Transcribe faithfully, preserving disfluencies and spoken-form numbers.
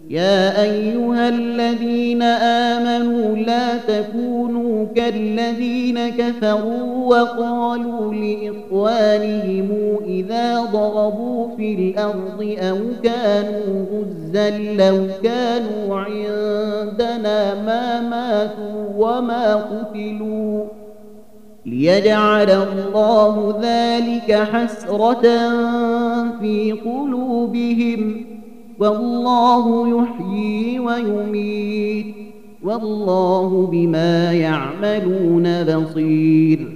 يا أيها الذين آمنوا لا تكونوا كالذين كفروا وقالوا لإخوانهم إذا ضربوا في الأرض أو كانوا غزا لو كانوا عندنا ما ماتوا وما قتلوا ليجعل الله ذلك حسرة في قلوبهم والله يحيي ويميت والله بما يعملون بصير.